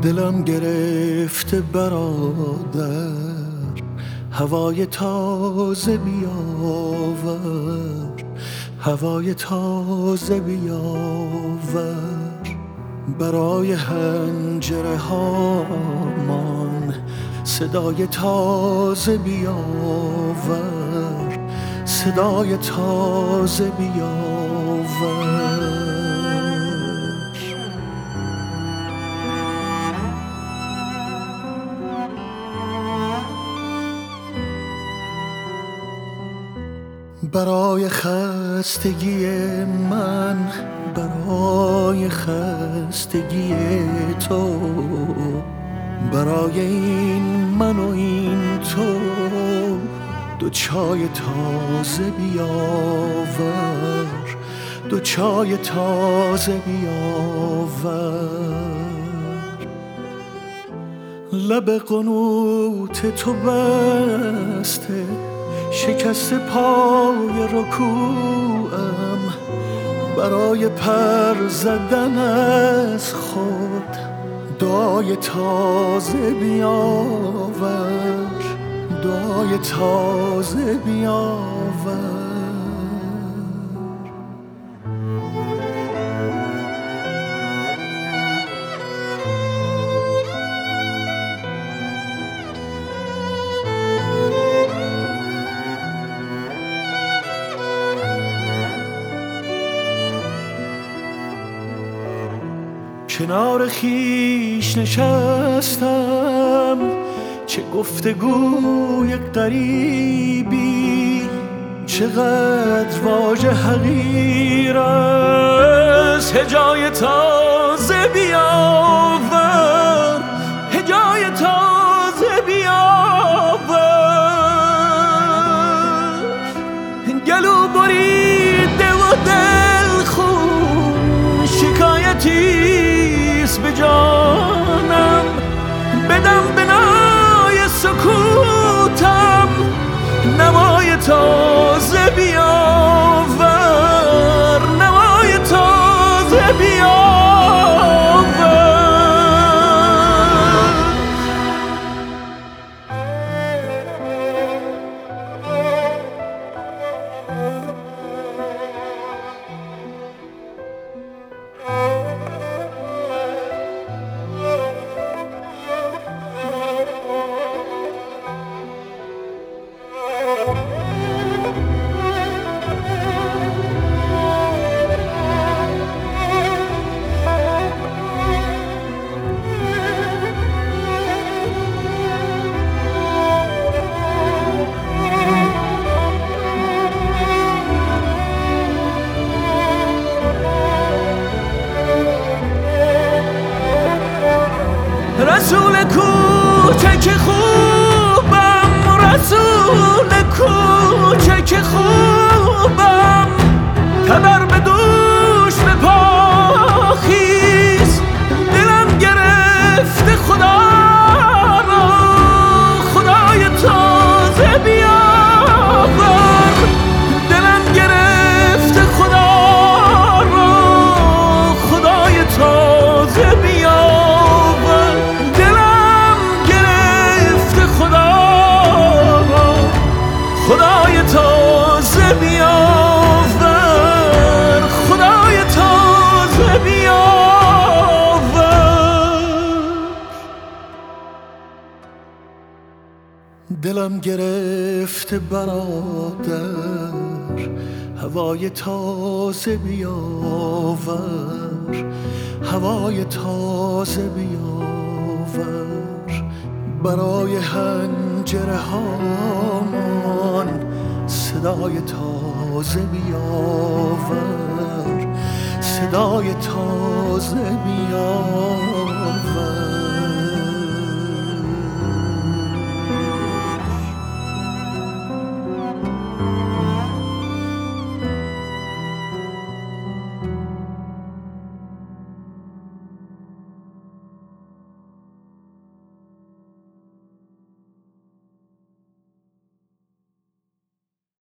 دلم گرفته برادر، هوای تازه بیاور، هوای تازه بیاور، برای حنجره هامان صدای تازه بیاور، صدای تازه بیاور. برای خستگی من، برای خستگی تو، برای این من و این تو، دو چای تازه بیاور، دو چای تازه بیاور. لب قنوت تو بسته، شکست پای رکوعم، برای پر زدن از خود دعای تازه بیاور، دعای تازه بیاور. کنار خیش نشستم، چه گفتگوی غریبی، چقدر واژه حقیر است. هجای تازه بیاور، هجای تازه بیاور. گلو بریده و دل خون، شکایتی به جانم، بدم بنای سکوتم، نوای تازه بیاور، نوای تازه بیاور. رسول کوچک خوبم، رسول کوچک خوبم، تبر به دوش به پاخیز، دلم گرفته خدا را، خدای تازه بیاور، دلم گرفته خدا را، خدای تازه بیاور. خدای تازه بیاور، خدای تازه بیاور. دلم گرفته برادر، هوای تازه بیاور، هوای تازه بیاور، برای حنجره هامان صدای تازه بیاور، صدای تازه بیاور.